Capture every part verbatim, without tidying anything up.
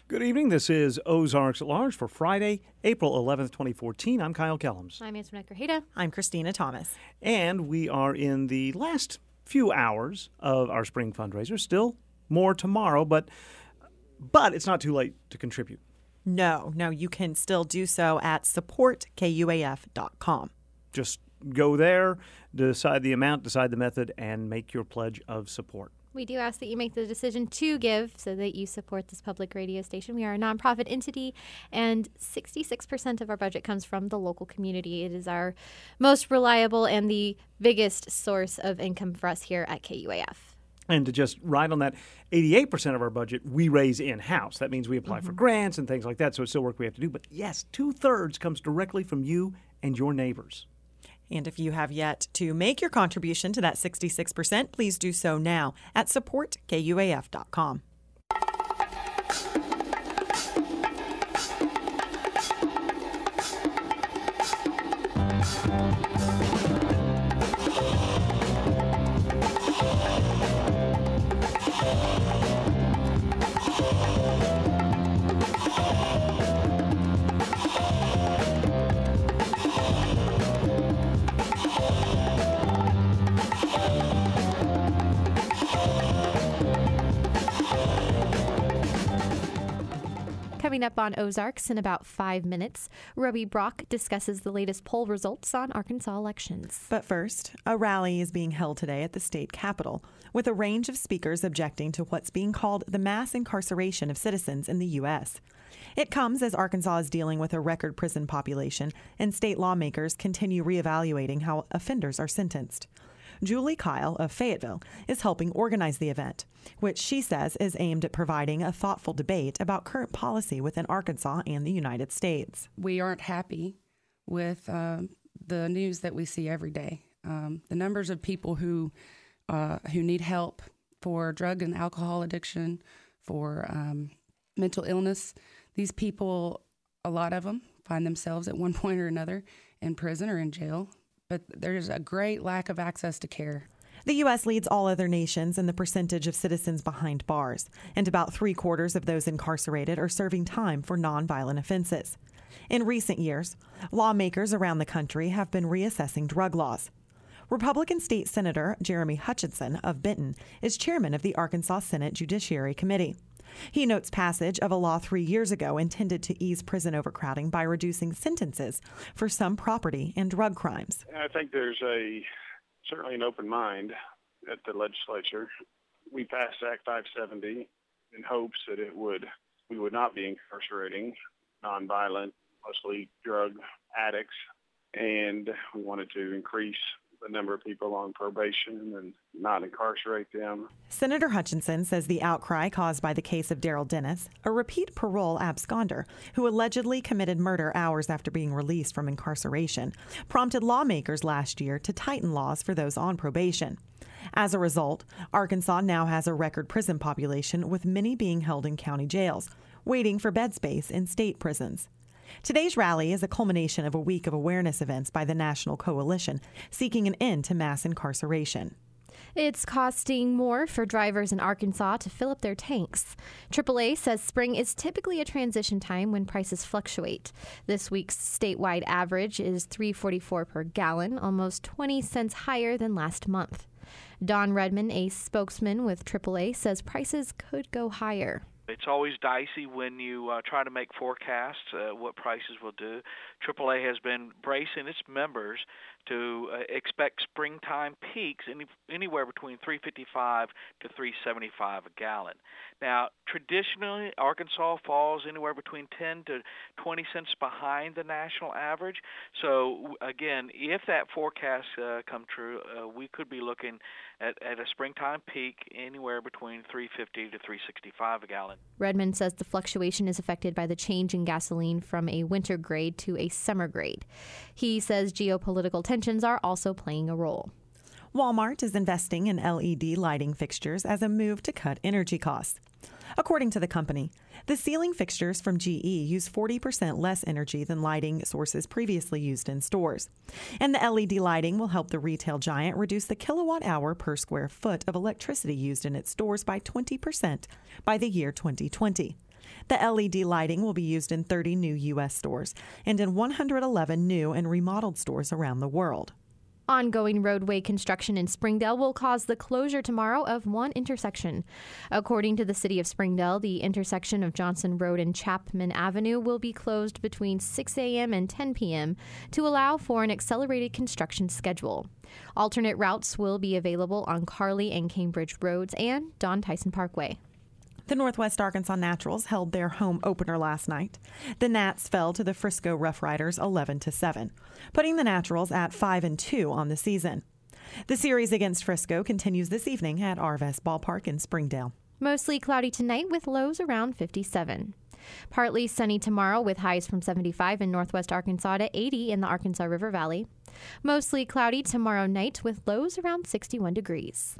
Good evening. This is Ozarks at Large for Friday, April eleventh, twenty fourteen. I'm Kyle Kellums. I'm Antoinette Grajeda. I'm Christina Thomas. And we are in the last few hours of our spring fundraiser. Still more tomorrow, but but it's not too late to contribute. No, no, you can still do so at support K U A F dot com. Just go there, decide the amount, decide the method, and make your pledge of support. We do ask that you make the decision to give so that you support this public radio station. We are a nonprofit entity, and sixty-six percent of our budget comes from the local community. It is our most reliable and the biggest source of income for us here at K U A F. And to just ride on that, eighty-eight percent of our budget we raise in-house. That means we apply mm-hmm. for grants and things like that, so it's still work we have to do. But yes, two-thirds comes directly from you and your neighbors. And if you have yet to make your contribution to that sixty-six percent, please do so now at support K U A F dot com. Coming up on Ozarks in about five minutes, Roby Brock discusses the latest poll results on Arkansas elections. But first, a rally is being held today at the state capitol, with a range of speakers objecting to what's being called the mass incarceration of citizens in the U S. It comes as Arkansas is dealing with a record prison population, and state lawmakers continue reevaluating how offenders are sentenced. Julie Kyle of Fayetteville is helping organize the event, which she says is aimed at providing a thoughtful debate about current policy within Arkansas and the United States. We aren't happy with um, the news that we see every day. Um, the numbers of people who uh, who need help for drug and alcohol addiction, for um, mental illness, these people, a lot of them, find themselves at one point or another in prison or in jail. But there's a great lack of access to care. The U S leads all other nations in the percentage of citizens behind bars, and about three quarters of those incarcerated are serving time for nonviolent offenses. In recent years, lawmakers around the country have been reassessing drug laws. Republican State Senator Jeremy Hutchinson of Benton is chairman of the Arkansas Senate Judiciary Committee. He notes passage of a law three years ago intended to ease prison overcrowding by reducing sentences for some property and drug crimes. I think there's a certainly an open mind at the legislature. We passed Act five seventy in hopes that it would we would not be incarcerating nonviolent, mostly drug addicts, and we wanted to increase the number of people on probation and not incarcerate them. Senator Hutchinson says the outcry caused by the case of Daryl Dennis, a repeat parole absconder who allegedly committed murder hours after being released from incarceration, prompted lawmakers last year to tighten laws for those on probation. As a result, Arkansas now has a record prison population, with many being held in county jails, waiting for bed space in state prisons. Today's rally is a culmination of a week of awareness events by the National Coalition seeking an end to mass incarceration. It's costing more for drivers in Arkansas to fill up their tanks. triple A says spring is typically a transition time when prices fluctuate. This week's statewide average is three dollars and forty-four cents per gallon, almost twenty cents higher than last month. Don Redman, a spokesman with triple A, says prices could go higher. It's always dicey when you uh, try to make forecasts uh, what prices will do. triple A has been bracing its members to uh, expect springtime peaks any, anywhere between three dollars and fifty-five cents to three dollars and seventy-five cents a gallon. Now, traditionally, Arkansas falls anywhere between ten to twenty cents behind the national average. So, again, if that forecast uh, come true, uh, we could be looking at, at a springtime peak anywhere between three dollars and fifty cents to three dollars and sixty-five cents a gallon. Redmond says the fluctuation is affected by the change in gasoline from a winter grade to a summer grade. He says geopolitical tensions are also playing a role. Walmart is investing in L E D lighting fixtures as a move to cut energy costs. According to the company, the ceiling fixtures from G E use forty percent less energy than lighting sources previously used in stores. And the L E D lighting will help the retail giant reduce the kilowatt hour per square foot of electricity used in its stores by twenty percent by the year twenty twenty. The L E D lighting will be used in thirty new U S stores and in one hundred eleven new and remodeled stores around the world. Ongoing roadway construction in Springdale will cause the closure tomorrow of one intersection. According to the City of Springdale, the intersection of Johnson Road and Chapman Avenue will be closed between six a.m. and ten p.m. to allow for an accelerated construction schedule. Alternate routes will be available on Carly and Cambridge Roads and Don Tyson Parkway. The Northwest Arkansas Naturals held their home opener last night. The Nats fell to the Frisco Rough Riders eleven to seven, putting the Naturals at five and two on the season. The series against Frisco continues this evening at Arvest Ballpark in Springdale. Mostly cloudy tonight with lows around fifty-seven. Partly sunny tomorrow with highs from seventy-five in northwest Arkansas to eighty in the Arkansas River Valley. Mostly cloudy tomorrow night with lows around sixty-one degrees.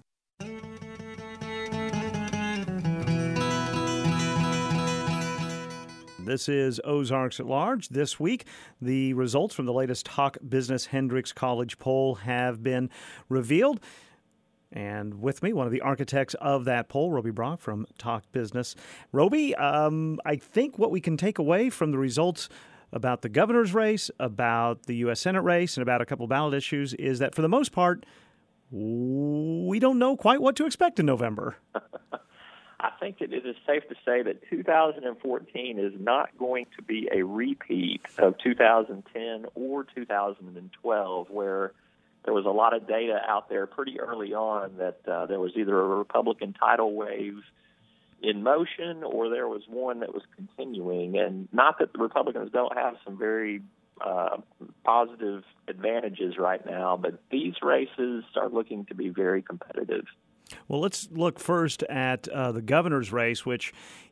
This is Ozarks at Large. This week, the results from the latest Talk Business Hendrix College poll have been revealed. And with me, one of the architects of that poll, Roby Brock from Talk Business. Roby, um, I think what we can take away from the results about the governor's race, about the U S Senate race, and about a couple of ballot issues is that for the most part, we don't know quite what to expect in November. I think that it is safe to say that two thousand fourteen is not going to be a repeat of two thousand ten or two thousand twelve, where there was a lot of data out there pretty early on that uh, there was either a Republican tidal wave in motion or there was one that was continuing. And not that the Republicans don't have some very uh, positive advantages right now, but these races are looking to be very competitive. Well, let's look first at uh, the governor's race, which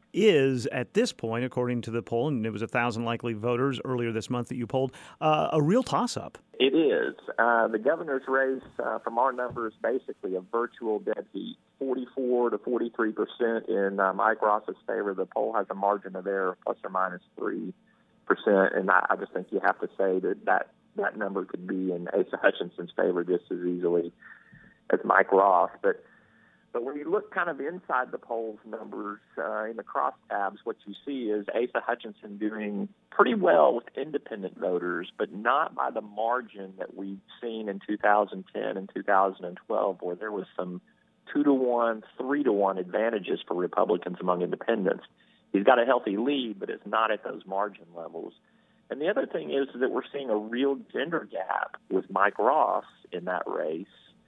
is, at this point, according to the poll, and it was one thousand likely voters earlier this month that you polled, uh, a real toss-up. It is. Uh, the governor's race, uh, from our numbers, basically a virtual dead heat, forty-four to forty-three percent in uh, Mike Ross's favor. The poll has a margin of error, plus or minus three percent, and I, I just think you have to say that, that that number could be in Asa Hutchinson's favor just as easily as Mike Ross. But But when you look kind of inside the polls numbers uh, in the crosstabs, what you see is Asa Hutchinson doing pretty well with independent voters, but not by the margin that we've seen in two thousand ten and two thousand twelve, where there was some two to one, three to one advantages for Republicans among independents. He's got a healthy lead, but it's not at those margin levels. And the other thing is that we're seeing a real gender gap with Mike Ross in that race.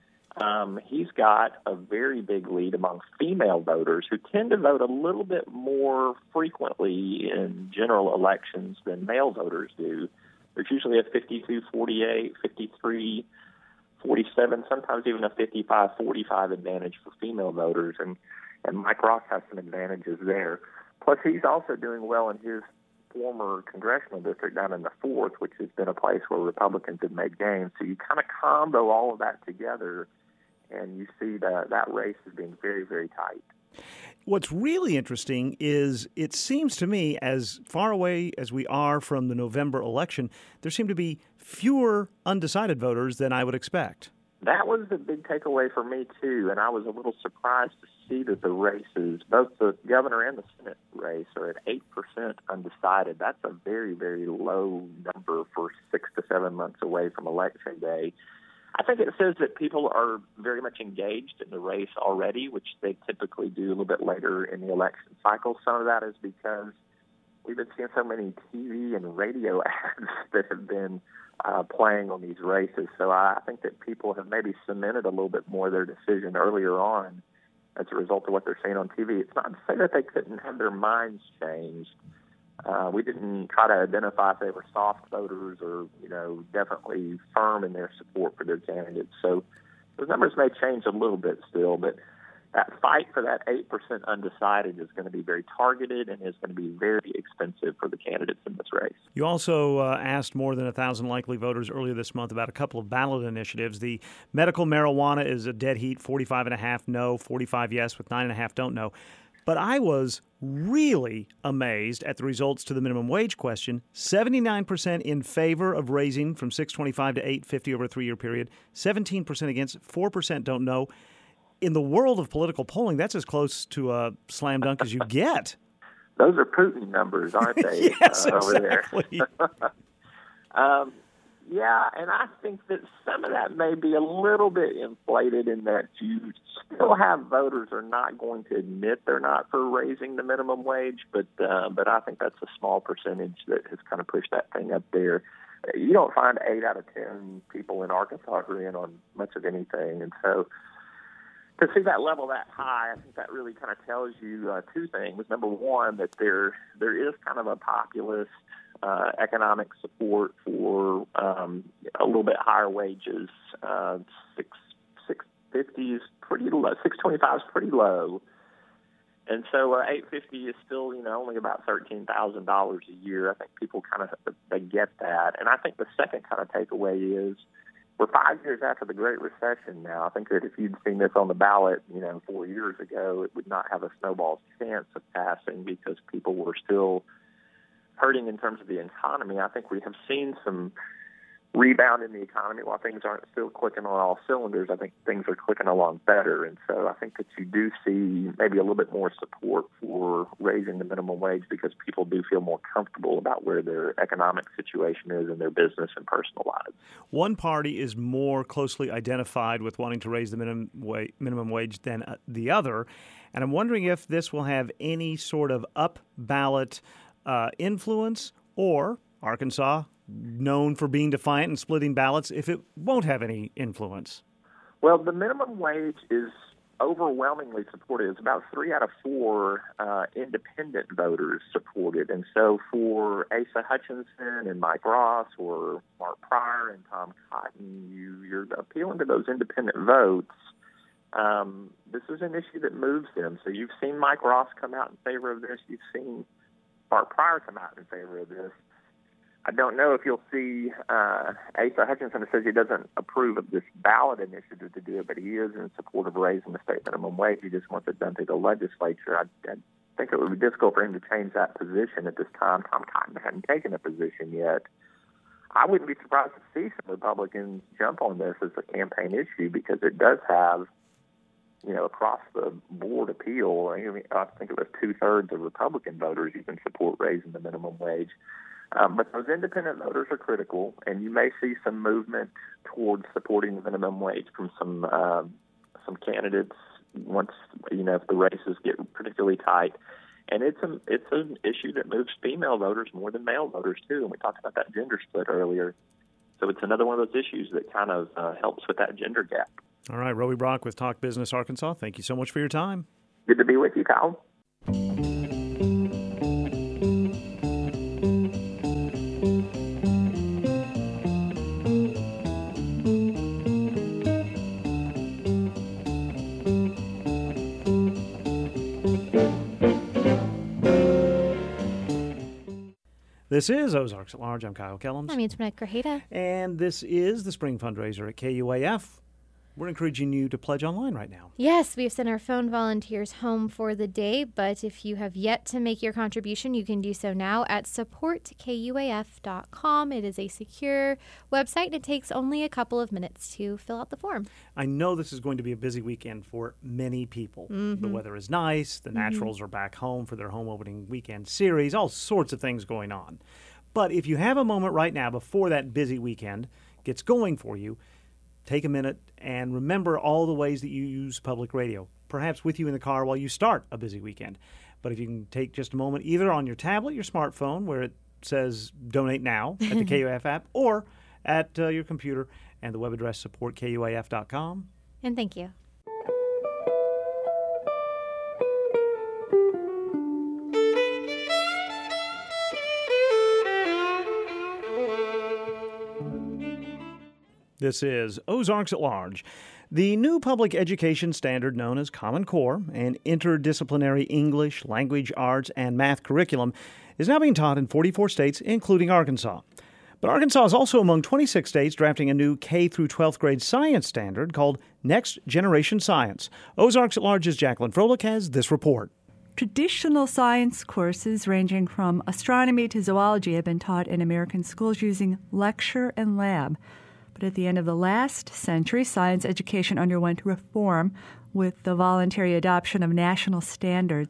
Um, he's got a very big lead among female voters who tend to vote a little bit more frequently in general elections than male voters do. There's usually a fifty-two forty-eight, fifty-three forty-seven, sometimes even a fifty-five forty-five advantage for female voters, and, and Mike Ross has some advantages there. Plus, he's also doing well in his former congressional district down in the fourth, which has been a place where Republicans have made gains. So you kind of combo all of that together, and you see that that race is being very, very tight. What's really interesting is it seems to me, as far away as we are from the November election, there seem to be fewer undecided voters than I would expect. That was the big takeaway for me, too, and I was a little surprised to see that the races, both the governor and the Senate race, are at eight percent undecided. That's a very, very low number for six to seven months away from Election Day. I think it says that people are very much engaged in the race already, which they typically do a little bit later in the election cycle. Some of that is because we've been seeing so many T V and radio ads that have been uh, playing on these races. So I think that people have maybe cemented a little bit more their decision earlier on as a result of what they're seeing on T V. It's not to say that they couldn't have their minds changed. Uh, we didn't try to identify if they were soft voters or, you know, definitely firm in their support for their candidates. So those numbers may change a little bit still, but that fight for that eight percent undecided is going to be very targeted and is going to be very expensive for the candidates in this race. You also uh, asked more than one thousand likely voters earlier this month about a couple of ballot initiatives. The medical marijuana is a dead heat, forty-five and a half no, forty-five yes, with nine and a half don't know. But I was really amazed at the results to the minimum wage question. seventy-nine percent in favor of raising from six twenty-five to eight fifty over a three-year period, seventeen percent against, four percent don't know. In the world of political polling, that's as close to a slam dunk as you get. those are Putin numbers, aren't they? yes, uh, over exactly. there. um, yeah, and I think that some of that may be a little bit inflated in that you still have voters who are not going to admit they're not for raising the minimum wage, but uh, but I think that's a small percentage that has kind of pushed that thing up there. You don't find eight out of ten people in Arkansas agreeing on much of anything, and so to see that level that high, I think that really kind of tells you uh, two things. Number one, that there there is kind of a populist uh, economic support for um, a little bit higher wages. Uh, six six fifty is pretty low. Six twenty five is pretty low, and so uh, eight fifty is still you know only about thirteen thousand dollars a year. I think people kind of they get that, and I think the second kind of takeaway is, we're five years after the Great Recession now. I think that if you'd seen this on the ballot, you know, four years ago, it would not have a snowball's chance of passing because people were still hurting in terms of the economy. I think we have seen some rebound in the economy. While things aren't still clicking on all cylinders, I think things are clicking along better. And so I think that you do see maybe a little bit more support for raising the minimum wage because people do feel more comfortable about where their economic situation is in their business and personal lives. One party is more closely identified with wanting to raise the minimum wage, minimum wage than uh, the other. And I'm wondering if this will have any sort of up-ballot uh, influence, or Arkansas, known for being defiant and splitting ballots, if it won't have any influence? Well, the minimum wage is overwhelmingly supported. It's about three out of four uh, independent voters supported. And so for Asa Hutchinson and Mike Ross or Mark Pryor and Tom Cotton, you, you're appealing to those independent votes. Um, this is an issue that moves them. So you've seen Mike Ross come out in favor of this. You've seen Mark Pryor come out in favor of this. I don't know if you'll see uh, Asa Hutchinson says he doesn't approve of this ballot initiative to do it, but he is in support of raising the state minimum wage. He just wants it done through the legislature. I, I think it would be difficult for him to change that position at this time. Tom Cotton hadn't taken a position yet. I wouldn't be surprised to see some Republicans jump on this as a campaign issue because it does have, you know, across the board appeal. I, mean, I think it was two-thirds of Republican voters even support raising the minimum wage. Um, but those independent voters are critical, and you may see some movement towards supporting the minimum wage from some uh, some candidates once, you know, if the races get particularly tight. And it's an, it's an issue that moves female voters more than male voters, too, and we talked about that gender split earlier. So it's another one of those issues that kind of uh, helps with that gender gap. All right, Roby Brock with Talk Business Arkansas. Thank you so much for your time. Good to be with you, Kyle. This is Ozarks at Large. I'm Kyle Kellums. I'm Antoinette Grajeda. And this is the spring fundraiser at K U A F. We're encouraging you to pledge online right now. Yes, we have sent our phone volunteers home for the day, but if you have yet to make your contribution, you can do so now at support K U A F dot com. It is a secure website, and it takes only a couple of minutes to fill out the form. I know this is going to be a busy weekend for many people. Mm-hmm. The weather is nice. The Naturals mm-hmm. are back home for their home opening weekend series. All sorts of things going on. But if you have a moment right now before that busy weekend gets going for you, take a minute and remember all the ways that you use public radio, perhaps with you in the car while you start a busy weekend. But if you can take just a moment, either on your tablet, your smartphone, where it says Donate Now at the K U A F app, or at uh, your computer, and the web address support K U A F dot com. And thank you. This is Ozarks at Large. The new public education standard known as Common Core, an interdisciplinary English, language arts, and math curriculum, is now being taught in forty-four states, including Arkansas. But Arkansas is also among twenty-six states drafting a new K through twelfth grade science standard called Next Generation Science. Ozarks at Large's Jacqueline Froelich has this report. Traditional science courses ranging from astronomy to zoology have been taught in American schools using lecture and lab. But at the end of the last century, science education underwent reform with the voluntary adoption of national standards.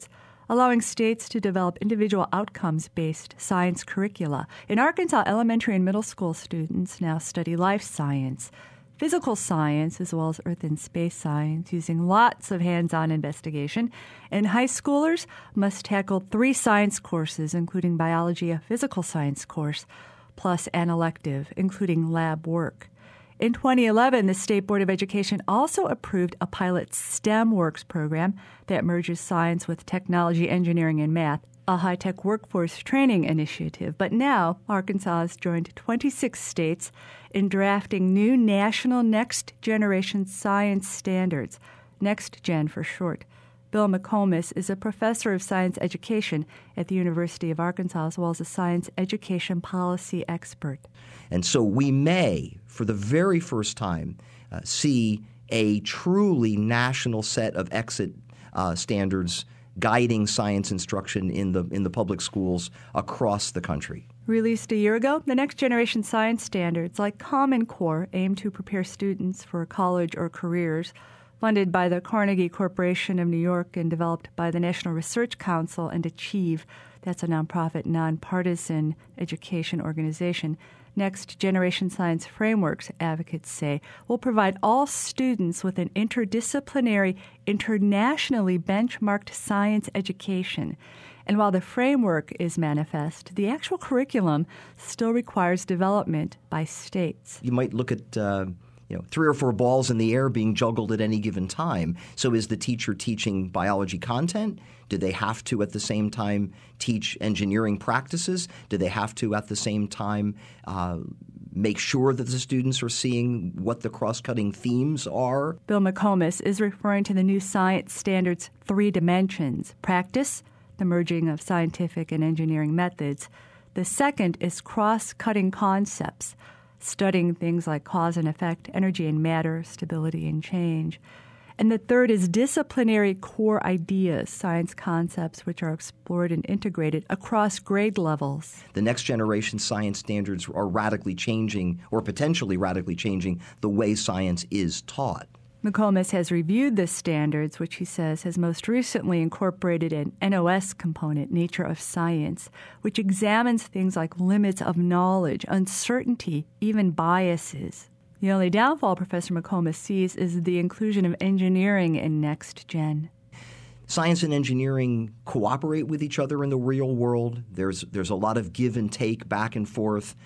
allowing states to develop individual outcomes-based science curricula. In Arkansas, elementary and middle school students now study life science, physical science, as well as earth and space science, using lots of hands-on investigation. And high schoolers must tackle three science courses, including biology, a physical science course, plus an elective, including lab work. In twenty eleven, the State Board of Education also approved a pilot STEMWorks program that merges science with technology, engineering, and math, a high-tech workforce training initiative. But now, Arkansas has joined twenty-six states in drafting new national next-generation science standards, NextGen for short. Bill McComas is a professor of science education at the University of Arkansas, as well as a science education policy expert. And so we may, for the very first time, uh, see a truly national set of exit uh, standards guiding science instruction in the in the public schools across the country. Released a year ago, the Next Generation Science Standards, like Common Core, aim to prepare students for college or careers. Funded by the Carnegie Corporation of New York and developed by the National Research Council and Achieve, that's a nonprofit, nonpartisan education organization. Next Generation Science Frameworks, advocates say, will provide all students with an interdisciplinary, internationally benchmarked science education. And while the framework is manifest, the actual curriculum still requires development by states. You might look at uh, you know, three or four balls in the air being juggled at any given time. So is the teacher teaching biology content? Do they have to at the same time teach engineering practices? Do they have to at the same time uh, make sure that the students are seeing what the cross-cutting themes are? Bill McComas is referring to the new science standards' three dimensions: practice, the merging of scientific and engineering methods. The second is cross-cutting concepts, studying things like cause and effect, energy and matter, stability and change. And the third is disciplinary core ideas, science concepts which are explored and integrated across grade levels. The next generation science standards are radically changing, or potentially radically changing, the way science is taught. McComas has reviewed the standards, which he says has most recently incorporated an N O S component, Nature of Science, which examines things like limits of knowledge, uncertainty, even biases. The only downfall Professor McComas sees is the inclusion of engineering in NextGen. Science and engineering cooperate with each other in the real world. There's there's a lot of give and take, back and forth.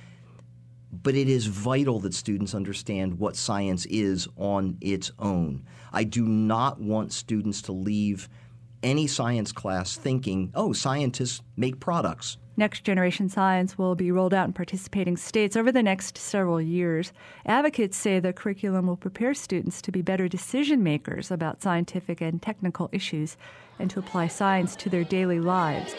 But it is vital that students understand what science is on its own. I do not want students to leave any science class thinking, oh, scientists make products. Next Generation Science will be rolled out in participating states over the next several years. Advocates say the curriculum will prepare students to be better decision makers about scientific and technical issues and to apply science to their daily lives.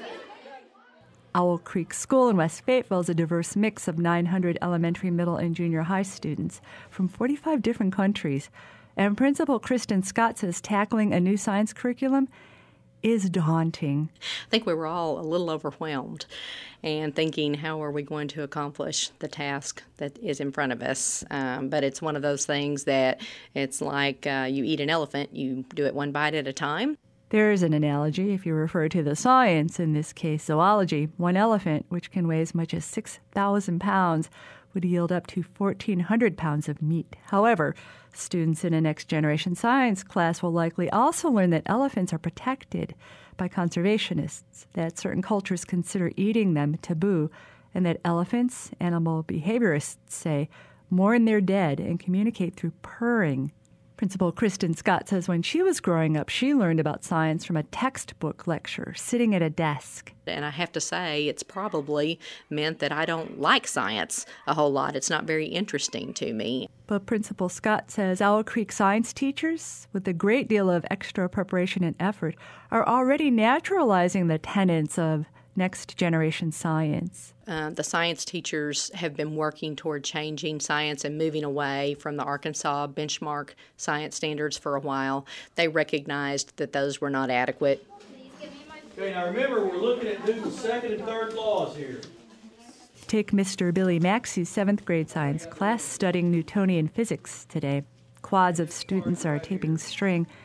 Owl Creek School in West Fayetteville is a diverse mix of nine hundred elementary, middle, and junior high students from forty-five different countries. And Principal Kristen Scott says tackling a new science curriculum is daunting. I think we were all a little overwhelmed and thinking, how are we going to accomplish the task that is in front of us? Um, but it's one of those things that it's like uh, you eat an elephant, you do it one bite at a time. There's an analogy if you refer to the science, in this case zoology. One elephant, which can weigh as much as six thousand pounds, would yield up to fourteen hundred pounds of meat. However, students in a Next Generation Science class will likely also learn that elephants are protected by conservationists, that certain cultures consider eating them taboo, and that elephants, animal behaviorists say, mourn their dead and communicate through purring. Principal Kristen Scott says when she was growing up, she learned about science from a textbook lecture, sitting at a desk. And I have to say, it's probably meant that I don't like science a whole lot. It's not very interesting to me. But Principal Scott says Owl Creek science teachers, with a great deal of extra preparation and effort, are already naturalizing the tenets of Next Generation Science. Uh, the science teachers have been working toward changing science and moving away from the Arkansas benchmark science standards for a while. They recognized that those were not adequate. Okay, now remember, we're looking at Newton's second and third laws here. Take Mister Billy Maxey's seventh grade science class studying Newtonian physics today. Quads of students are taping string.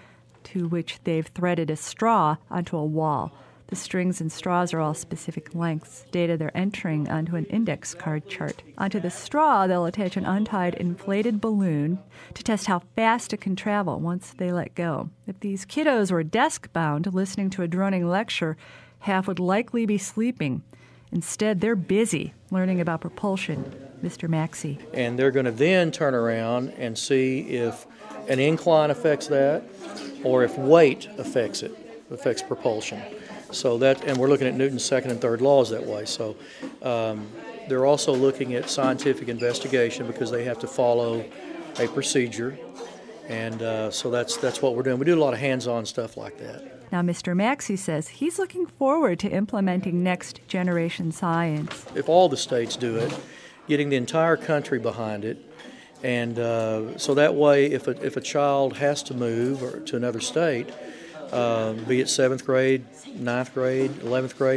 to which they've threaded a straw onto a wall. The strings and straws are all specific lengths, data they're entering onto an index card chart. Onto the straw, they'll attach an untied inflated balloon to test how fast it can travel once they let go. If these kiddos were desk-bound listening to a droning lecture, half would likely be sleeping. Instead, they're busy learning about propulsion. Mister Maxey. And they're going to then turn around and see if an incline affects that or if weight affects it, affects propulsion. So that, and we're looking at Newton's second and third laws that way. So um, they're also looking at scientific investigation because they have to follow a procedure. And uh, so that's that's what we're doing. We do a lot of hands-on stuff like that. Now, Mister Maxey says he's looking forward to implementing next-generation science. If all the states do it, getting the entire country behind it, and uh, so that way if a, if a child has to move or to another state, uh, be it seventh grade, ninth grade, eleventh grade,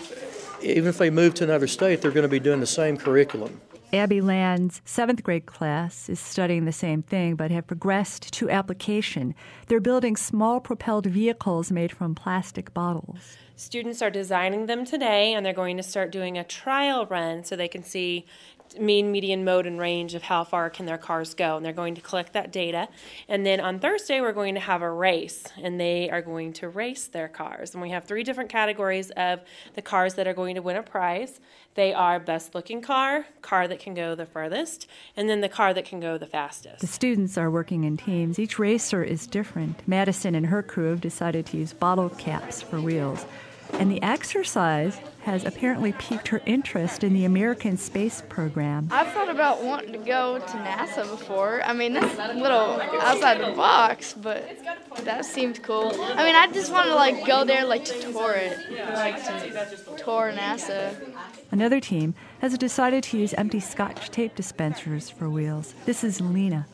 even if they move to another state, they're going to be doing the same curriculum. Abby Land's seventh grade class is studying the same thing but have progressed to application. They're building small propelled vehicles made from plastic bottles. Students are designing them today, and they're going to start doing a trial run so they can see mean, median, mode, and range of how far can their cars go. And they're going to collect that data. And then on Thursday, we're going to have a race, and they are going to race their cars. And we have three different categories of the cars that are going to win a prize. They are best looking car, car that can go the furthest, and then the car that can go the fastest. The students are working in teams. Each racer is different. Madison and her crew have decided to use bottle caps for wheels. And the exercise has apparently piqued her interest in the American space program. I've thought about wanting to go to NASA before. I mean, that's a little outside the box, but that seems cool. I mean, I just want to, like, go there, like, to tour it, like, to tour NASA. Another team has decided to use empty Scotch tape dispensers for wheels. This is Lena.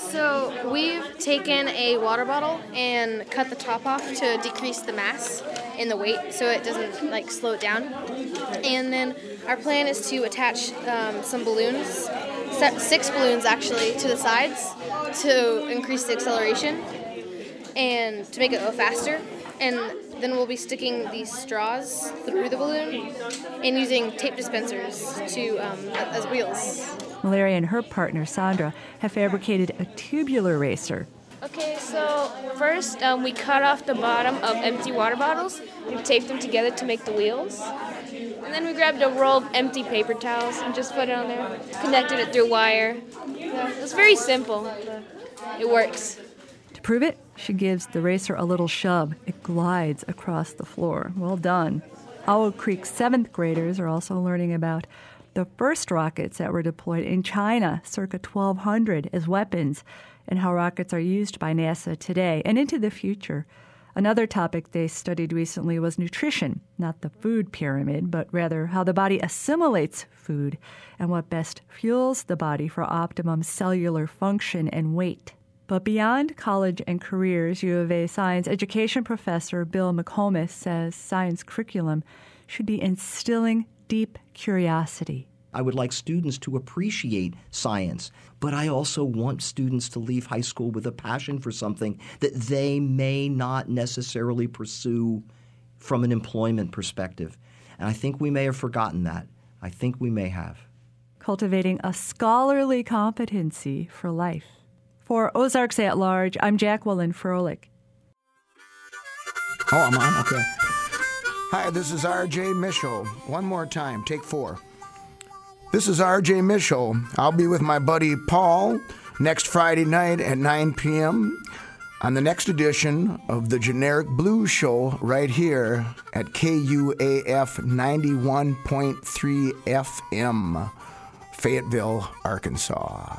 So we've taken a water bottle and cut the top off to decrease the mass and the weight so it doesn't like slow it down. And then our plan is to attach um, some balloons, six balloons actually, to the sides to increase the acceleration and to make it go faster. And then we'll be sticking these straws through the balloon and using tape dispensers to um, as wheels. Malaria and her partner, Sandra, have fabricated a tubular racer. Okay, so first um, we cut off the bottom of empty water bottles. We taped them together to make the wheels. And then we grabbed a roll of empty paper towels and just put it on there. Connected it through wire. Yeah, it's very simple, but it works. To prove it, she gives the racer a little shove. It glides across the floor. Well done. Owl Creek seventh graders are also learning about the first rockets that were deployed in China circa twelve hundred as weapons and how rockets are used by NASA today and into the future. Another topic they studied recently was nutrition, not the food pyramid, but rather how the body assimilates food and what best fuels the body for optimum cellular function and weight. But beyond college and careers, U of A science education professor Bill McComas says science curriculum should be instilling deep curiosity. I would like students to appreciate science, but I also want students to leave high school with a passion for something that they may not necessarily pursue from an employment perspective. And I think we may have forgotten that. I think we may have. Cultivating a scholarly competency for life. For Ozarks at Large, I'm Jacqueline Froelich. Oh, I'm on? Okay. Hi, this is R J Mitchell. One more time, take four. This is R J Mitchell. I'll be with my buddy Paul next Friday night at nine p.m. on the next edition of the Generic Blues Show right here at K U A F ninety-one point three F M, Fayetteville, Arkansas.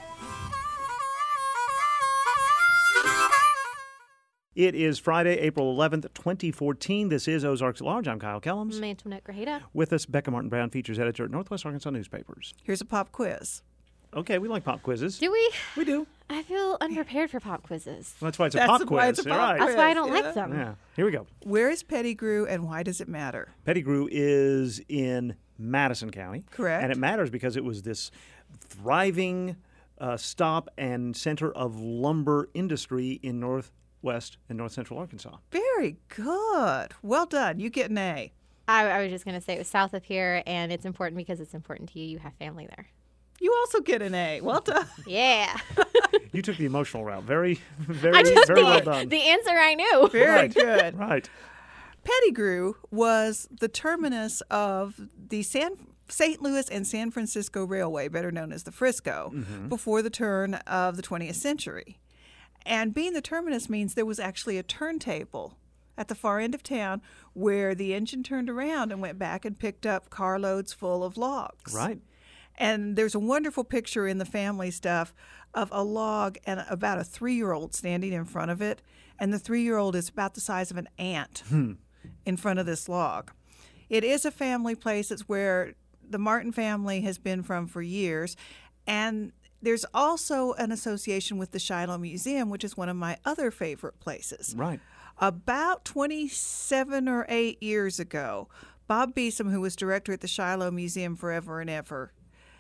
It is Friday, April eleventh, twenty fourteen. This is Ozarks at Large. I'm Kyle Kellums. I'm Antoinette Grajeda. With us, Becca Martin Brown, features editor at Northwest Arkansas Newspapers. Here's a pop quiz. Okay, we like pop quizzes. Do we? We do. I feel unprepared for pop quizzes. Well, that's why it's a That's pop why quiz. it's a pop right. quiz. That's why I don't Yeah. like them. Yeah. Here we go. Where is Pettigrew and why does it matter? Pettigrew is in Madison County. Correct. And it matters because it was this thriving uh, stop and center of lumber industry in North West, and North Central Arkansas. Very good. Well done. You get an A. I, I was just going to say it was south of here, and it's important because it's important to you. You have family there. You also get an A. Well done. Yeah. You took the emotional route. Very, very, I took very the, well done. the answer I knew. Very Right. good. Right. Pettigrew was the terminus of the San Saint Louis and San Francisco Railway, better known as the Frisco, Mhm. before the turn of the twentieth century. And being the terminus means there was actually a turntable at the far end of town where the engine turned around and went back and picked up carloads full of logs. Right. And there's a wonderful picture in the family stuff of a log and about a three-year-old standing in front of it. And the three-year-old is about the size of an ant Hmm. in front of this log. It is a family place. It's where the Martin family has been from for years. And there's also an association with the Shiloh Museum, which is one of my other favorite places. Right. About twenty-seven or eight years ago, Bob Beeson, who was director at the Shiloh Museum forever and ever,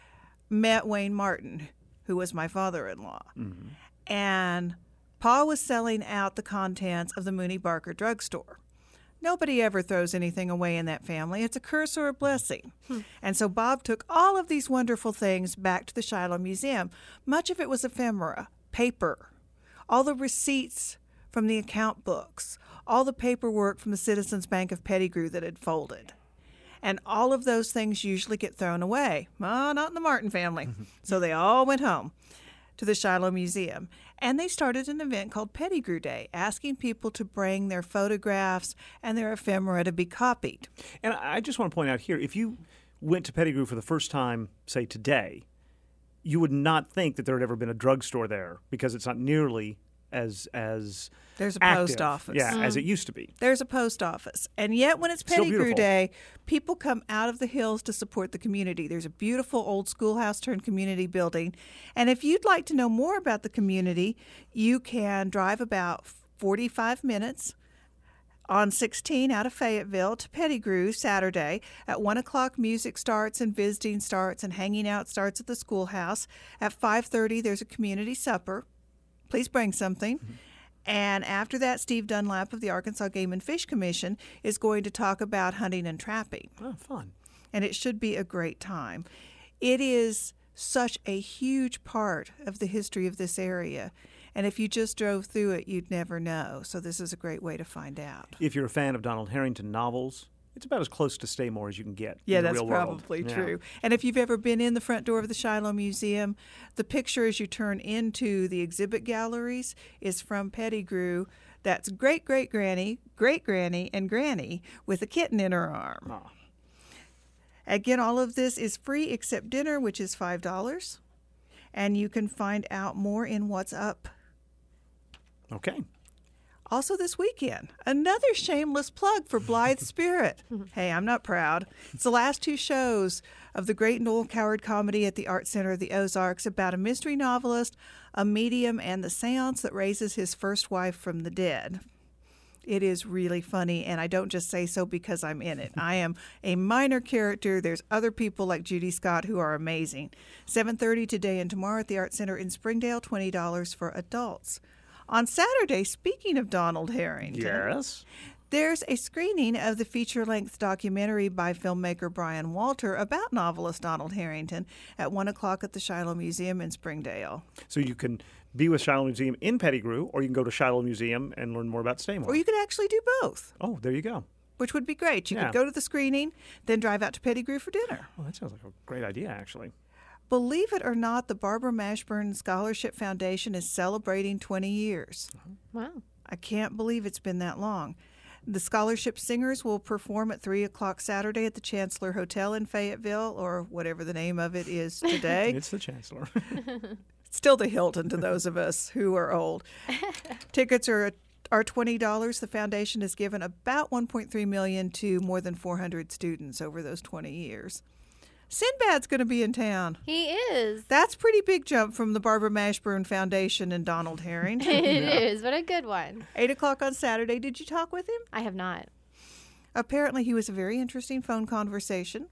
met Wayne Martin, who was my father-in-law. Mm-hmm. And Pa was selling out the contents of the Mooney Barker drugstore. Nobody ever throws anything away in that family. It's a curse or a blessing. Hmm. And so Bob took all of these wonderful things back to the Shiloh Museum. Much of it was ephemera, paper, all the receipts from the account books, all the paperwork from the Citizens Bank of Pettigrew that had folded. And all of those things usually get thrown away. Well, not in the Martin family. So they all went home to the Shiloh Museum. And they started an event called Pettigrew Day, asking people to bring their photographs and their ephemera to be copied. And I just want to point out here, if you went to Pettigrew for the first time, say today, you would not think that there had ever been a drugstore there because it's not nearly as as There's a active, post office. yeah, as Mm. it used to be. There's a post office. And yet when it's Still Pettigrew beautiful. Day, people come out of the hills to support the community. There's a beautiful old schoolhouse turned community building. And if you'd like to know more about the community, you can drive about forty-five minutes on sixteen out of Fayetteville to Pettigrew Saturday. At one o'clock, music starts and visiting starts and hanging out starts at the schoolhouse. At five thirty, there's a community supper. Please bring something. Mm-hmm. And after that, Steve Dunlap of the Arkansas Game and Fish Commission is going to talk about hunting and trapping. Oh, fun. And it should be a great time. It is such a huge part of the history of this area. And if you just drove through it, you'd never know. So this is a great way to find out. If you're a fan of Donald Harrington novels, it's about as close to Staymore as you can get. Yeah, in the that's real world. probably Yeah. true. And if you've ever been in the front door of the Shiloh Museum, the picture as you turn into the exhibit galleries is from Pettigrew. That's great-great-granny, great-granny, and granny with a kitten in her arm. Oh. Again, all of this is free except dinner, which is five dollars. And you can find out more in What's Up. Okay. Also this weekend, another shameless plug for Blithe Spirit. Hey, I'm not proud. It's the last two shows of the Great Noel Coward comedy at the Art Center of the Ozarks about a mystery novelist, a medium, and the seance that raises his first wife from the dead. It is really funny, and I don't just say so because I'm in it. I am a minor character. There's other people like Judy Scott who are amazing. seven thirty today and tomorrow at the Art Center in Springdale, twenty dollars for adults. On Saturday, speaking of Donald Harrington, Yes. there's a screening of the feature-length documentary by filmmaker Brian Walter about novelist Donald Harrington at one o'clock at the Shiloh Museum in Springdale. So you can be with Shiloh Museum in Pettigrew, or you can go to Shiloh Museum and learn more about Staymore. Or you could actually do both, Oh, there you go. which would be great. You Yeah. could go to the screening, then drive out to Pettigrew for dinner. Well, that sounds like a great idea, actually. Believe it or not, the Barbara Mashburn Scholarship Foundation is celebrating twenty years. Wow. I can't believe it's been that long. The scholarship singers will perform at three o'clock Saturday at the Chancellor Hotel in Fayetteville, or whatever the name of it is today. It's the Chancellor. Still the Hilton to those of us who are old. Tickets are are twenty dollars. The foundation has given about one point three million dollars to more than four hundred students over those twenty years. Sinbad's going to be in town. He is. That's pretty big jump from the Barbara Mashburn Foundation and Donald Harrington. It is, but a good one. Eight o'clock on Saturday. Did you talk with him? I have not. Apparently, he was a very interesting phone conversation.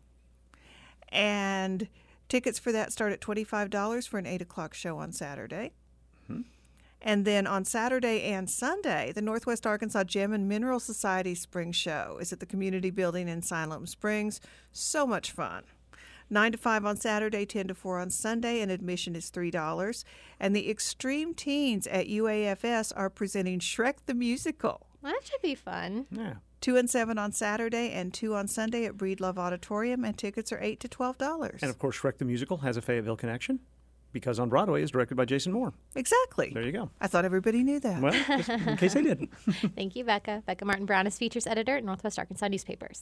And tickets for that start at twenty-five dollars for an eight o'clock show on Saturday. Mm-hmm. And then on Saturday and Sunday, the Northwest Arkansas Gem and Mineral Society Spring Show is at the Community Building in Siloam Springs. So much fun. nine to five on Saturday, ten to four on Sunday, and admission is three dollars. And the Extreme Teens at U A F S are presenting Shrek the Musical. That should be fun. Yeah. two and seven on Saturday and two on Sunday at Breedlove Auditorium, and tickets are eight to twelve dollars. And, of course, Shrek the Musical has a Fayetteville connection because On Broadway is directed by Jason Moore. Exactly. There you go. I thought everybody knew that. Well, just in case they didn't. Thank you, Becca. Becca Martin Brown is features editor at Northwest Arkansas Newspapers.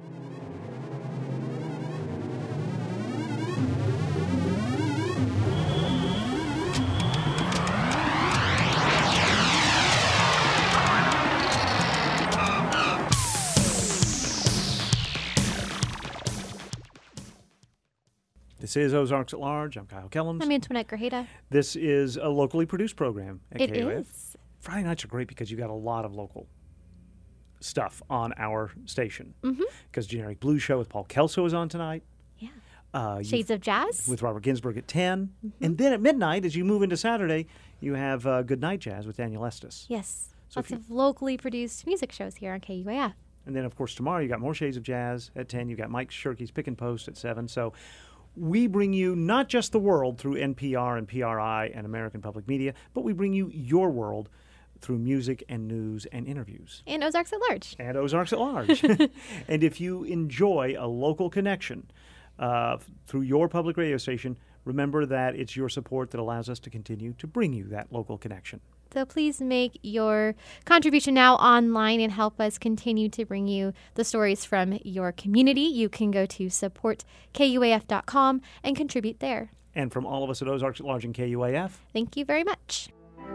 This is Ozarks at Large. I'm Kyle Kellums. I'm Antoinette Grajeda. This is a locally produced program at It K O A F. is. Friday nights are great because you got a lot of local stuff on our station. Mhm. Because Generic Blues Show with Paul Kelso is on tonight. Yeah. Uh, Shades of Jazz. with Robert Ginsburg at ten. And then at midnight, as you move into Saturday, you have uh, Good Night Jazz with Daniel Estes. Yes. So Lots if you- of locally produced music shows here on K U A F. And then, of course, tomorrow you got more Shades of Jazz at ten. You've got Mike Shirky's Pick and Post at seven. So we bring you not just the world through N P R and P R I and American Public Media, but we bring you your world through music and news and interviews. And Ozarks at Large. And Ozarks at Large. And if you enjoy a local connection uh, through your public radio station, remember that it's your support that allows us to continue to bring you that local connection. So please make your contribution now online and help us continue to bring you the stories from your community. You can go to support K U A F dot com and contribute there. And from all of us at Ozarks at Large and K U A F, thank you very much.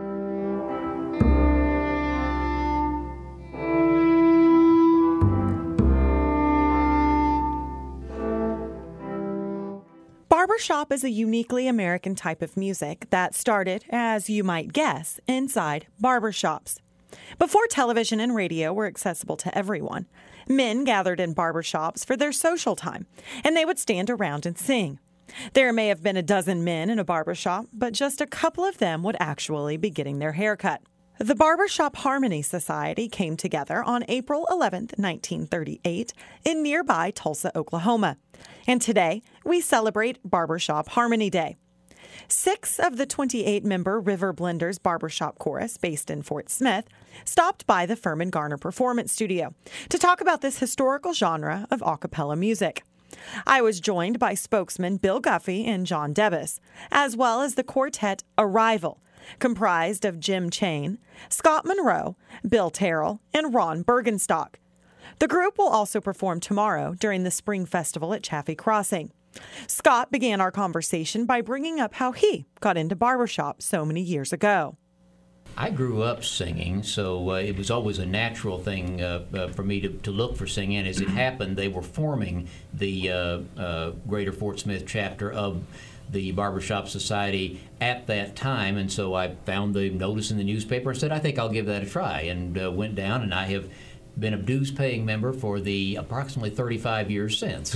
Barbershop is a uniquely American type of music that started, as you might guess, inside barbershops. Before television and radio were accessible to everyone, men gathered in barbershops for their social time, and they would stand around and sing. There may have been a dozen men in a barbershop, but just a couple of them would actually be getting their hair cut. The Barbershop Harmony Society came together on April eleventh, nineteen thirty-eight, in nearby Tulsa, Oklahoma. And today, we celebrate Barbershop Harmony Day. Six of the twenty-eight member River Blenders Barbershop Chorus, based in Fort Smith, stopped by the Furman Garner Performance Studio to talk about this historical genre of a cappella music. I was joined by spokesman Bill Guffey and John Debus, as well as the quartet Arrival, comprised of Jim Chain, Scott Monroe, Bill Terrell, and Ron Bergenstock. The group will also perform tomorrow during the Spring Festival at Chaffee Crossing. Scott began our conversation by bringing up how he got into barbershop so many years ago. I grew up singing, so uh, it was always a natural thing uh, uh, for me to, to look for singing. As it happened, they were forming the uh, uh, Greater Fort Smith chapter of the Barbershop Society at that time, and so I found the notice in the newspaper and said, I think I'll give that a try, and uh, went down, and I have been a dues-paying member for the approximately thirty-five years since.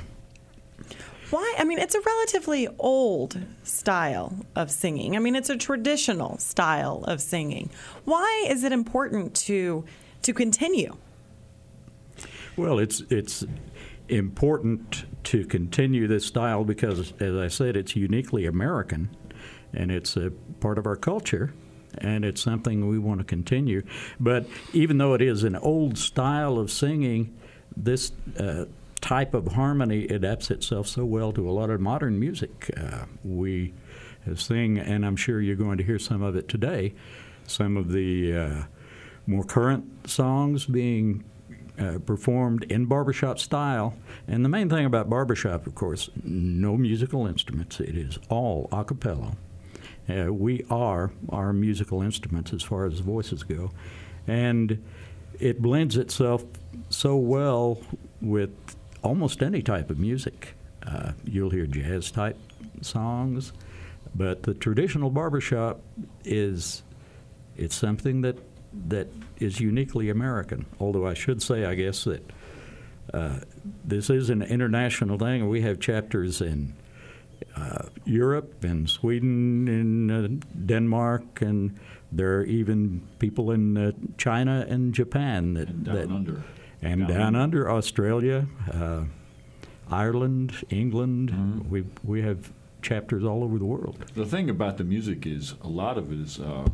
Why? I mean, it's a relatively old style of singing. I mean, it's a traditional style of singing. Why is it important to to continue? Well, it's it's important to continue this style because, as I said, it's uniquely American, and it's a part of our culture, and it's something we want to continue. But even though it is an old style of singing, this uh, type of harmony adapts itself so well to a lot of modern music. Uh, we sing, and I'm sure you're going to hear some of it today, some of the uh, more current songs being uh, performed in barbershop style. And the main thing about barbershop, of course, no musical instruments. It is all a cappella. Uh, we are our musical instruments as far as voices go. And it blends itself so well with almost any type of music. Uh, you'll hear jazz-type songs, but the traditional barbershop is it's something that that is uniquely American. Although I should say, I guess, that uh, this is an international thing. We have chapters in uh, Europe and Sweden and uh, Denmark, and there are even people in uh, China and Japan that and down that, under, and down, down under. under Australia, uh, Ireland, England. Mm-hmm. We we have chapters all over the world. The thing about the music is a lot of it is. Uh,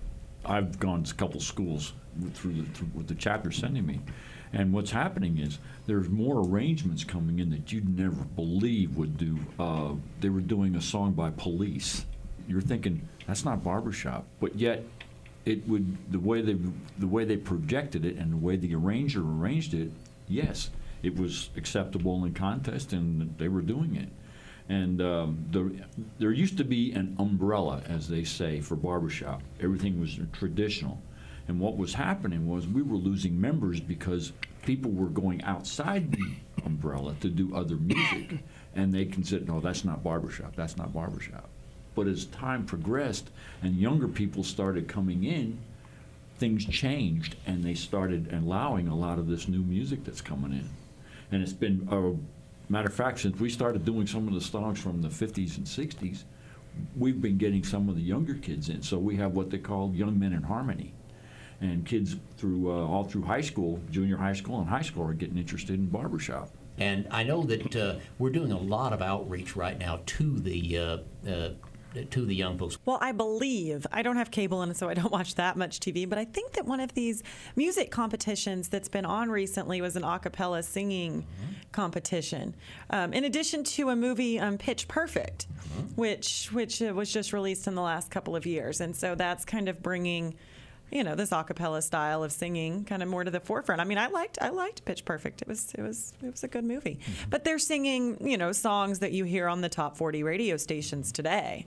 I've gone to a couple schools with, through, the, through with the chapter sending me, and what's happening is there's more arrangements coming in that you'd never believe would do. Uh, they were doing a song by Police. You're thinking that's not barbershop, but yet it would the way they the way they projected it and the way the arranger arranged it. Yes, it was acceptable in contest, and they were doing it. And um, the, there used to be an umbrella, as they say, for barbershop. Everything was traditional. And what was happening was we were losing members because people were going outside the umbrella to do other music. And they considered, no, that's not barbershop, that's not barbershop. But as time progressed and younger people started coming in, things changed, and they started allowing a lot of this new music that's coming in. And it's been a matter of fact, since we started doing some of the songs from the fifties and sixties, we've been getting some of the younger kids in. So we have what they call Young Men in Harmony. And kids through uh, all through high school, junior high school and high school are getting interested in barbershop. And I know that uh, we're doing a lot of outreach right now to the uh, uh, to the young folks. Well, I believe, I don't have cable, and so I don't watch that much T V, but I think that one of these music competitions that's been on recently was an a cappella singing mm-hmm. competition, um, in addition to a movie, um, Pitch Perfect, mm-hmm. which which uh, was just released in the last couple of years. And so that's kind of bringing, you know, this a cappella style of singing kind of more to the forefront. I mean, I liked I liked Pitch Perfect. It was it was it was a good movie. Mm-hmm. But they're singing, you know, songs that you hear on the top forty radio stations today.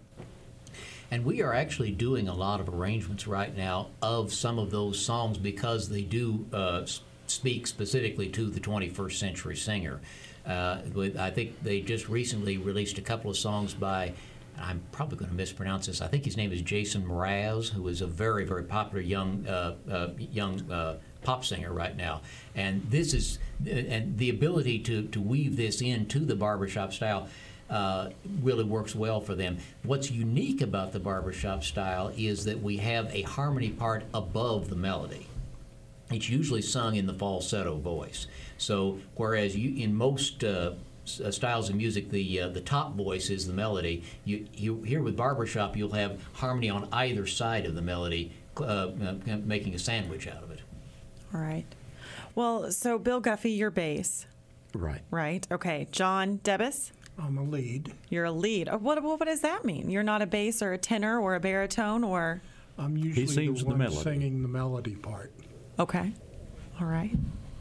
And we are actually doing a lot of arrangements right now of some of those songs because they do uh, speak specifically to the twenty-first century singer. Uh, with, I think they just recently released a couple of songs by, I'm probably going to mispronounce this, I think his name is Jason Mraz, who is a very, very popular young uh, uh, young uh, pop singer right now. And this is, and the ability to, to weave this into the barbershop style Uh, really works well for them. What's unique about the barbershop style is that we have a harmony part above the melody. It's usually sung in the falsetto voice. So whereas you, in most uh, styles of music, the uh, the top voice is the melody, you, you here with barbershop you'll have harmony on either side of the melody, uh, uh, making a sandwich out of it. All right. Well, so Bill Guffey, you're bass. Right. Right. Okay. John Debus? I'm a lead. You're a lead. Oh, what, what does that mean? You're not a bass or a tenor or a baritone or? I'm usually the one the singing the melody part. Okay. All right.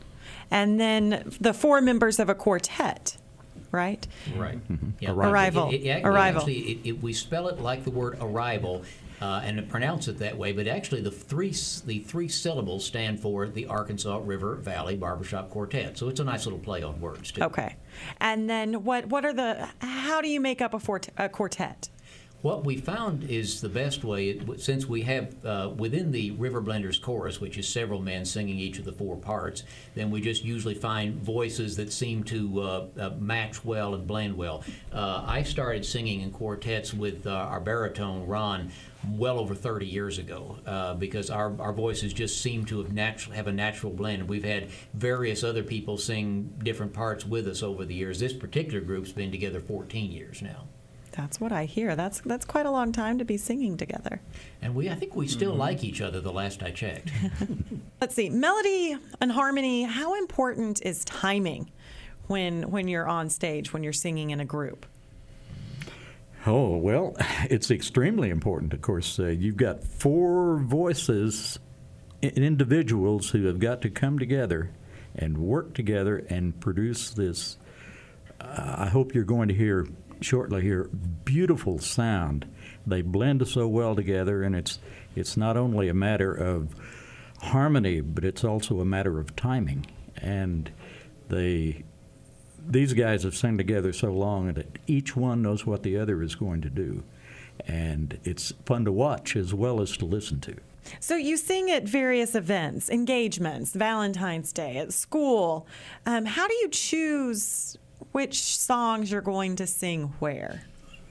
And then the four members of a quartet, right? Right. Mm-hmm. Yeah. Arrival. It, it, it, Arrival. Actually, it, it, we spell it like the word arrival. Uh, and pronounce it that way, but actually the three the three syllables stand for the Arkansas River Valley Barbershop Quartet. So it's a nice little play on words too. Okay, and then what what are the how do you make up a, fort, a quartet? What we found is the best way, since we have uh, within the River Blenders Chorus, which is several men singing each of the four parts, then we just usually find voices that seem to uh, uh, match well and blend well. Uh, I started singing in quartets with uh, our baritone, Ron, well over thirty years ago uh, because our, our voices just seem to have, natu- have a natural blend. We've had various other people sing different parts with us over the years. This particular group's been together fourteen years now. That's what I hear. That's that's quite a long time to be singing together. And we, I think we still mm-hmm. like each other the last I checked. Let's see. Melody and harmony, how important is timing when when you're on stage, when you're singing in a group? Oh, well, it's extremely important. Of course, uh, you've got four voices, individuals who have got to come together and work together and produce this. Uh, I hope you're going to hear shortly here beautiful sound. They blend so well together, and it's it's not only a matter of harmony, but it's also a matter of timing. And they these guys have sung together so long that each one knows what the other is going to do, and it's fun to watch as well as to listen to. So you sing at various events, engagements, Valentine's Day, at school. Um, how do you choose which songs you're going to sing where?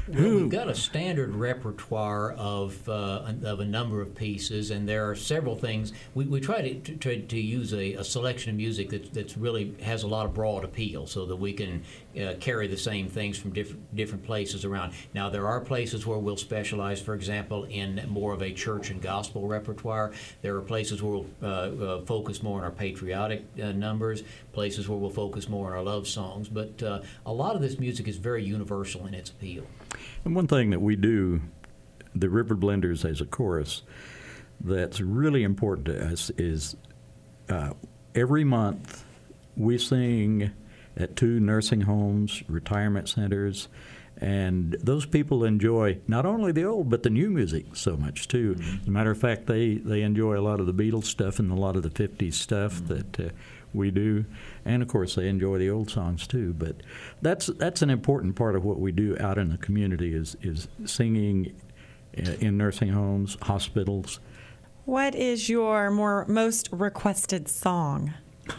Well, we've got a standard repertoire of uh, of a number of pieces, and there are several things. We, we try to, to try to use a, a selection of music that that's really has a lot of broad appeal, so that we can uh, carry the same things from different different places around. Now, there are places where we'll specialize, for example, in more of a church and gospel repertoire. There are places where we'll uh, uh, focus more on our patriotic uh, numbers, places where we'll focus more on our love songs. But uh, a lot of this music is very universal in its appeal. And one thing that we do, the River Blenders as a chorus, that's really important to us is uh, every month we sing at two nursing homes, retirement centers, and those people enjoy not only the old but the new music so much too. Mm-hmm. As a matter of fact, they, they enjoy a lot of the Beatles stuff and a lot of the fifties stuff mm-hmm. that uh, we do, and of course they enjoy the old songs too. But that's that's an important part of what we do out in the community is is singing in nursing homes, hospitals. What is your more most requested song?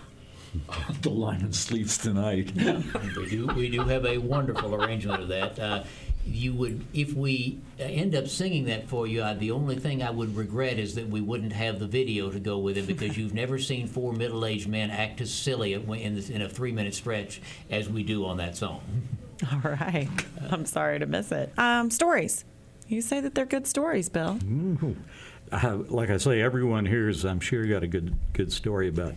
The Lion Sleeps Tonight. we do we do have a wonderful arrangement of that. Uh, you would, if we end up singing that for you, uh, the only thing I would regret is that we wouldn't have the video to go with it, because you've never seen four middle-aged men act as silly in, this, in a three-minute stretch as we do on that song. All right. I'm sorry to miss it. Um, stories. You say that they're good stories, Bill. Mm-hmm. I, like I say, everyone here is, I'm sure, got a good good story about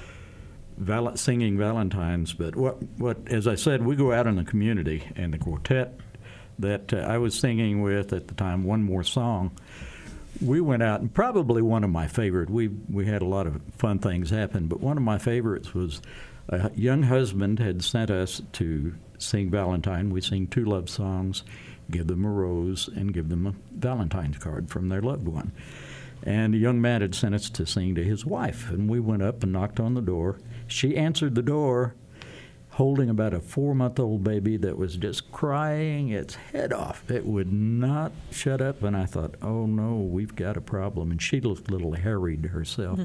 val- singing Valentines. But what, what, as I said, we go out in the community, and the quartet that uh, I was singing with at the time, One More Song, we went out, and probably one of my favorite, we we had a lot of fun things happen, but one of my favorites was a young husband had sent us to sing Valentine. We sing two love songs, give them a rose, and give them a Valentine's card from their loved one. And a young man had sent us to sing to his wife, and we went up and knocked on the door. She answered the door holding about a four-month-old baby that was just crying its head off. It would not shut up, and I thought, oh, no, we've got a problem. And she looked a little harried herself.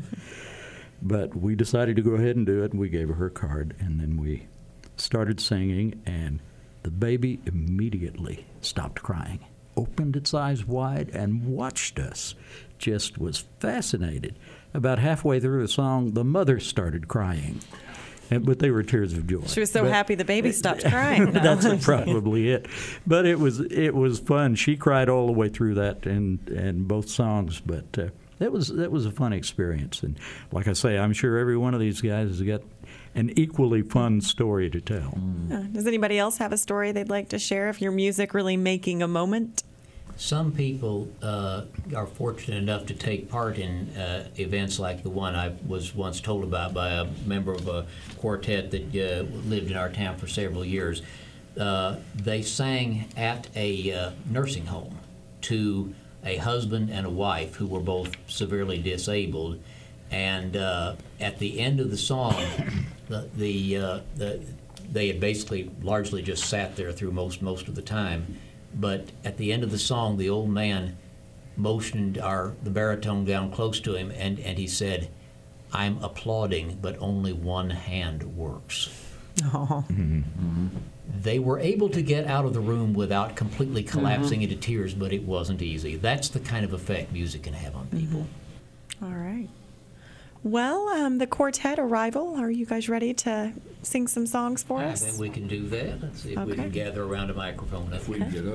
But we decided to go ahead and do it, and we gave her her card, and then we started singing, and the baby immediately stopped crying, opened its eyes wide, and watched us. Just was fascinated. About halfway through the song, the mother started crying. And, but they were tears of joy. She was so but, happy the baby stopped crying. That's probably it. But it was it was fun. She cried all the way through that and and both songs. But uh, that was that was a fun experience. And like I say, I'm sure every one of these guys has got an equally fun story to tell. Mm. Uh, does anybody else have a story they'd like to share? If your music really making a moment. Some people uh, are fortunate enough to take part in uh, events like the one I was once told about by a member of a quartet that uh, lived in our town for several years. Uh, they sang at a uh, nursing home to a husband and a wife who were both severely disabled, and uh, at the end of the song, the, the, uh, the they had basically largely just sat there through most most of the time. But at the end of the song, the old man motioned our the baritone down close to him, and, and he said, "I'm applauding, but only one hand works." Oh. Mm-hmm. Mm-hmm. They were able to get out of the room without completely collapsing mm-hmm. into tears, but it wasn't easy. That's the kind of effect music can have on people. Mm-hmm. All right. Well, um, the quartet arrival, are you guys ready to sing some songs for I us? think we can do that. Let's see if okay. we can gather around a microphone. If we can get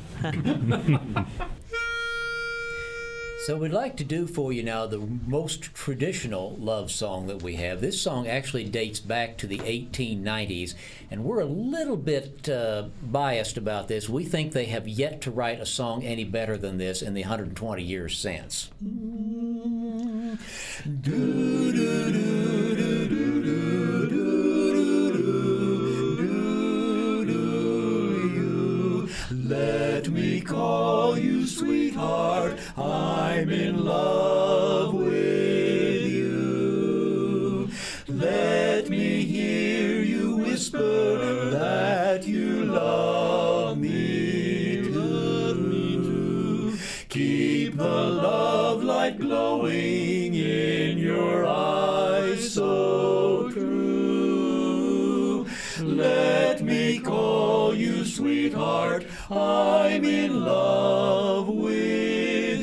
up. So we'd like to do for you now the most traditional love song that we have. This song actually dates back to the eighteen nineties, and we're a little bit uh, biased about this. We think they have yet to write a song any better than this in the one hundred twenty years since. Let me call you sweetheart, I'm in love with you. Let me hear you whisper that you love me too. Keep the love light glowing in your eyes so true. Let me call you, sweetheart, I'm in love with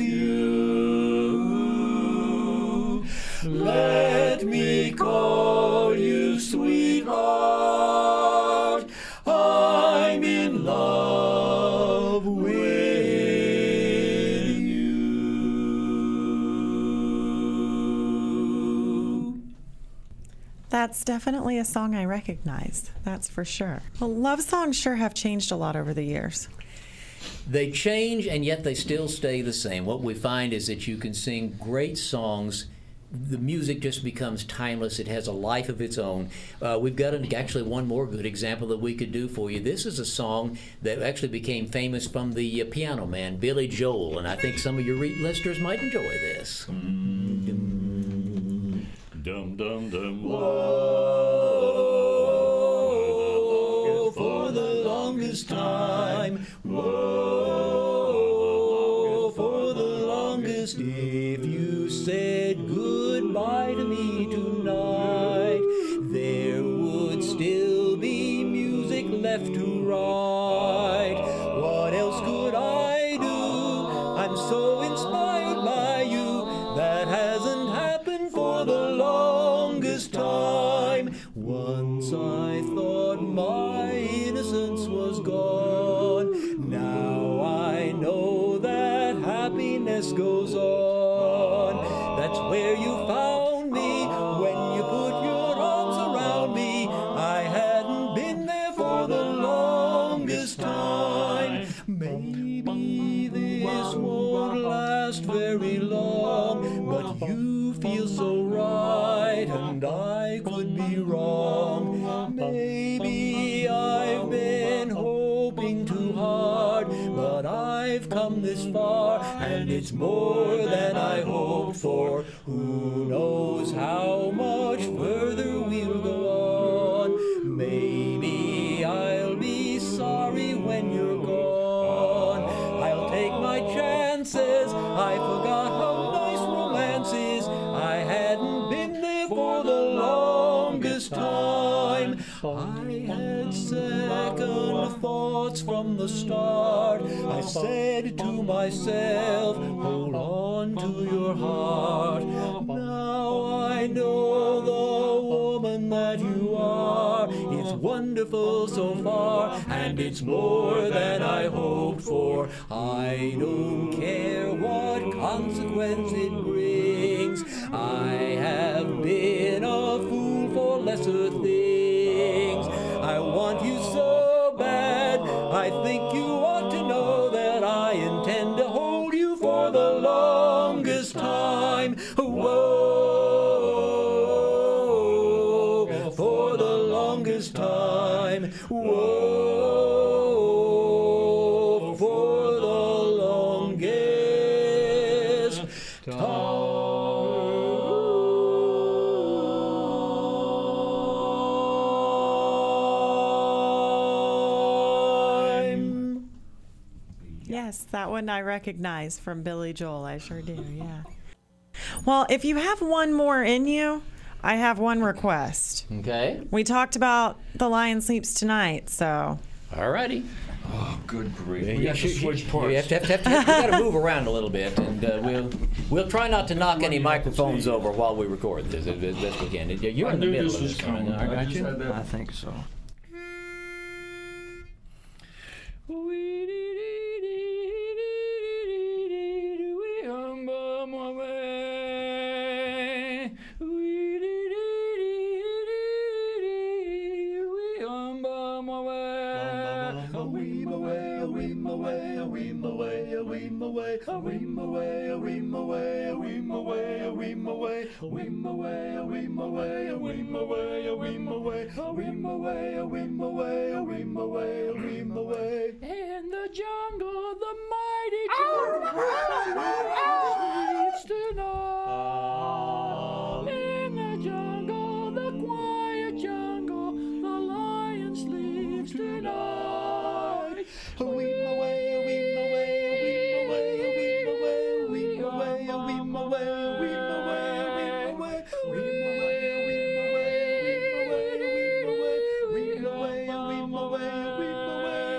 you. Let me call you, sweetheart, I'm in love with you. That's definitely a song I recognize. That's for sure. Well, love songs sure have changed a lot over the years. They change, and yet they still stay the same. What we find is that you can sing great songs. The music just becomes timeless. It has a life of its own. Uh, we've got an, actually one more good example that we could do for you. This is a song that actually became famous from the uh, piano man, Billy Joel, and I think some of your re- listeners might enjoy this. Dum, dum, dum. Whoa, for the longest time. Whoa, for the longest. If you said goodbye to me tonight, there would still be music left to write. What else could I do? I'm so inspired by you. That hasn't happened for the longest time. Once I thought my innocence was gone. Now I know that happiness goes on. That's where you found me when you put your arms around me. I hadn't been there for the longest time. Maybe this won't last very long, but you feel so right, and I could be wrong. Maybe I've been hoping too hard, but I've come this far, and it's more than I hoped for. Who knows how much further we'll go on? Maybe I'll be sorry when you're gone. I'll take my chances. I forgot how nice romance is. I hadn't been there for the longest time. I had second thoughts from the start. I said to myself, hold on to your heart. Now I know the woman that you are. It's wonderful so far, and it's more than I hoped for. I don't care what consequence it brings. I have been a fool for lesser things. I want you so bad. I think you ought to know that I intend to hold you for the longest time. Whoa, for the longest time. Whoa, for the longest time. Yes, that one I recognize from Billy Joel. I sure do, yeah. Well, if you have one more in you, I have one request. Okay. We talked about The Lion Sleeps Tonight, so. All righty. Oh, good grief. Yeah, We you have to should- switch you- parts. You have to, have to, have to, we got to move around a little bit, and uh, we'll we'll try not to knock any microphones over while we record this as as best we can. You're I in the knew middle this of was this, coming. aren't I aren't just you? had that- I think so. In the jungle, the mighty jungle sleeps tonight. In the jungle, the quiet jungle, the lion sleeps tonight. Weep away, weep away, weep away, weep away, weep away, weep away, weep away, weep away, weep away, weep away, weep away, weep away, weep away, weep away, weep away.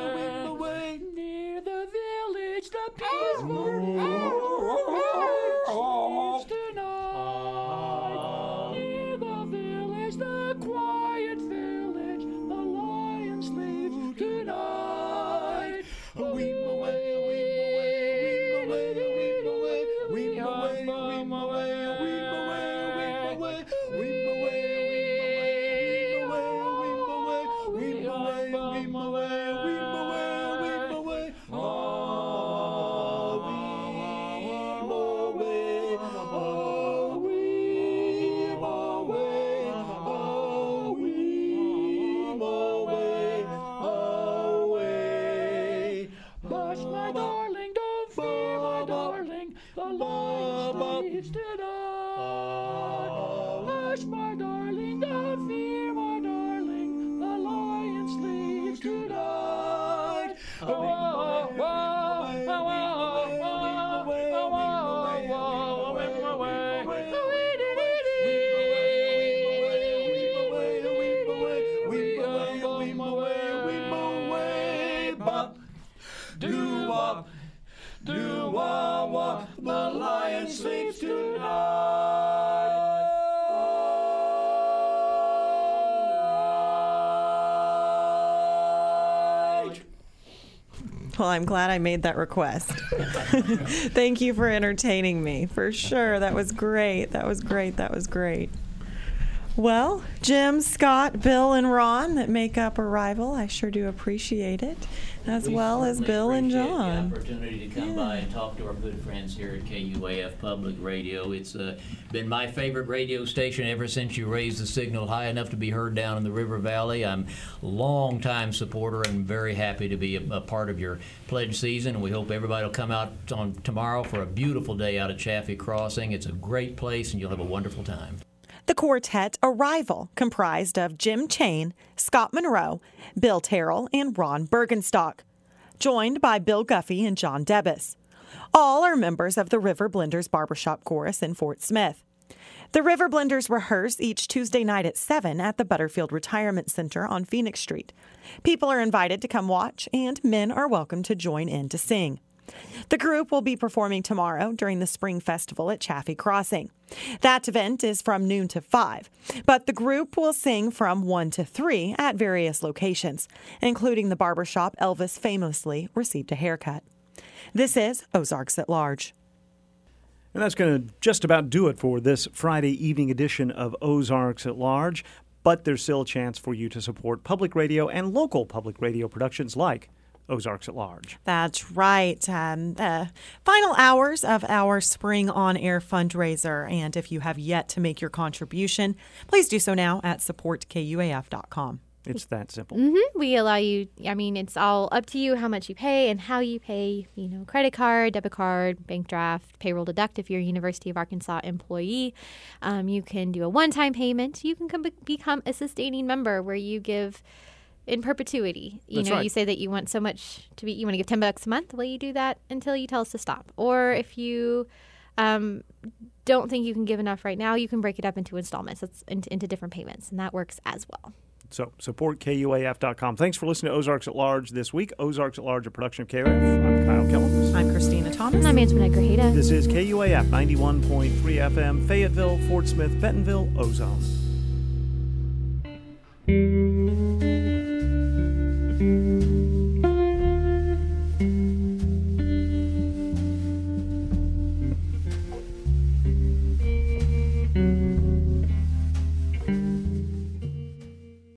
sleeps tonight. Hush, my darling, don't fear, my darling, the lion sleeps tonight. Oh, oh, oh, oh, oh, Do-wop, do-wah-wah, the lion sleeps tonight. Well, I'm glad I made that request. Thank you for entertaining me. For sure. That was great. That was great. That was great. Well, Jim, Scott, Bill, and Ron that make up Arrival, I sure do appreciate it, as We well as certainly Bill and appreciate John. The opportunity to come Yeah. by and talk to our good friends here at K U A F Public Radio. It's uh, been my favorite radio station ever since you raised the signal high enough to be heard down in the River Valley. I'm a long-time supporter and very happy to be a, a part of your pledge season. And we hope everybody will come out on tomorrow for a beautiful day out at Chaffee Crossing. It's a great place, and you'll have a wonderful time. The quartet Arrival, comprised of Jim Chain, Scott Monroe, Bill Terrell, and Ron Bergenstock, joined by Bill Guffey and John Debus. All are members of the River Blenders Barbershop Chorus in Fort Smith. The River Blenders rehearse each Tuesday night at seven at the Butterfield Retirement Center on Phoenix Street. People are invited to come watch, and men are welcome to join in to sing. The group will be performing tomorrow during the Spring Festival at Chaffee Crossing. That event is from noon to five, but the group will sing from one to three at various locations, including the barbershop Elvis famously received a haircut. This is Ozarks at Large. And that's going to just about do it for this Friday evening edition of Ozarks at Large. But there's still a chance for you to support public radio and local public radio productions like Ozarks at Large. That's right. Um, the final hours of our Spring On Air fundraiser. And if you have yet to make your contribution, please do so now at support K U A F dot com. It's that simple. Mm-hmm. We allow you, I mean, it's all up to you how much you pay and how you pay, you know, credit card, debit card, bank draft, payroll deduct if you're a University of Arkansas employee. Um, you can do a one-time payment. You can come, become a sustaining member where you give in perpetuity. You That's know, right. you say that you want so much to be, you want to give ten bucks a month. Well, you do that until you tell us to stop. Or if you um, don't think you can give enough right now, you can break it up into installments. It's into, into different payments, and that works as well. So support K U A F dot com. Thanks for listening to Ozarks at Large this week. Ozarks at Large, a production of K U A F. I'm Kyle Kellums. I'm Christina Thomas. And I'm Antoinette Grajeda. This is K U A F ninety-one point three F M, Fayetteville, Fort Smith, Bentonville, Ozone.